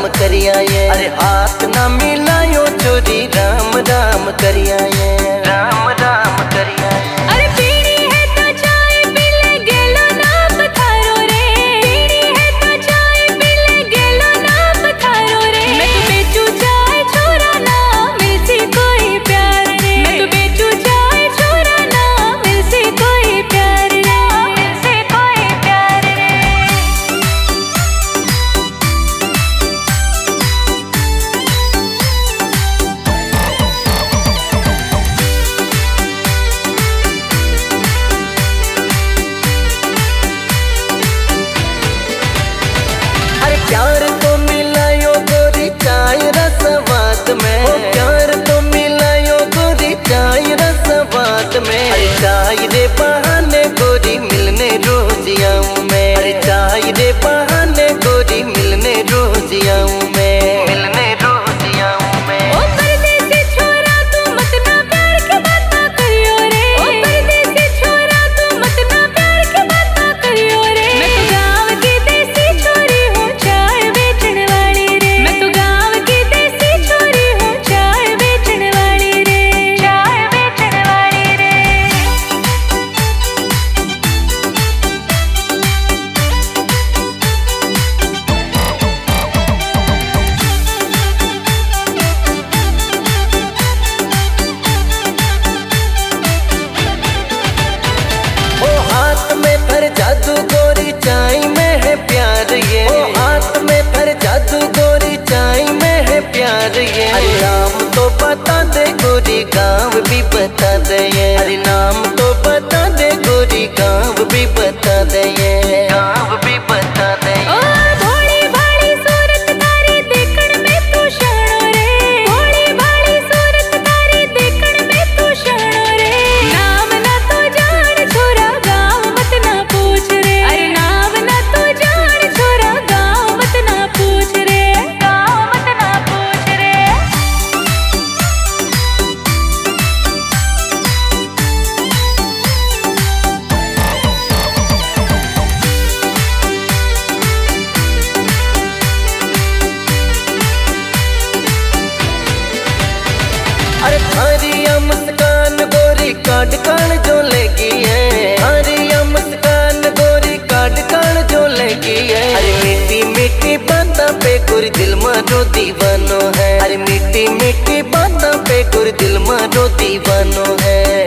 राम करिया ये, अरे हाथ ना मिलायो चोरी राम राम करिया ये, राम राम करिया ये। अरे पीड़ी है तो चाय पी ले गेलो ना पथारो रे, पीड़ी है तो चाय पी ले गेलो ना पथारो रे। मैं तो बेचू चाय छोरा ना मिलसी कोई प्यार रे, मैं तो बेचू चाय छोरा ना मिलसी कोई प्यार रे, मिलसी कोई प्यार रे। अरे प्यार तो मिलायो गोरी चाय रसवात में, प्यार तो मिलायो गोरी चाय रसवात में। अरे चाय रे बहाने गोरी मिलने रोज आऊं मैं, अरे चाय रे बहाने गोरी मिलने रोज आऊं मैं, मिलने रोज आऊं मैं। ओ परदेसी छोरा तू मत ना प्यार की बातें करियो रे, ओ परदेसी छोरा तू मत ना प्यार की बातें करियो रे। मैं तो गांव की देसी छोरी हूँ चाय बेचने वाली रे, मैं तो गांव की देसी छोरी हूँ चाय बेचने वाली रे, चाय बेचने वाली रे। ओ हाथ में भर जादू गोरी चाय में है प्यार ये, ओ हाथ में भर जादू गोरी चाय में है प्यार ये। अरे नाम तो बता दे गोरी गाँव भी बता दे ये, अरे नाम तो बता दे गोरी गाँव भी बता दे ये, गाँव भी बता दे ओ ये। भोली भाली सूरत तारी देखण में तू शाणो रे, भोली भाली सूरत तारी देखण में तू शाणो रे। नाम ना तो जान छोरा गाँव मत ना पूछ रे, अरे नाम ना तो जान छोरा गाँव मत ना पूछ रे, गाँव मत ना पूछ रे। अरे थारिया मुस्कान गोरी काट कान जो लेगी है, थारिया मुस्कान गोरी काट कान जो लेगी है। अरे मीठी मीठी बातों पे गोरी दिल मारो दीवानो है, अरे मीठी मीठी बातों पे गोरी दिल मारो दीवानो है।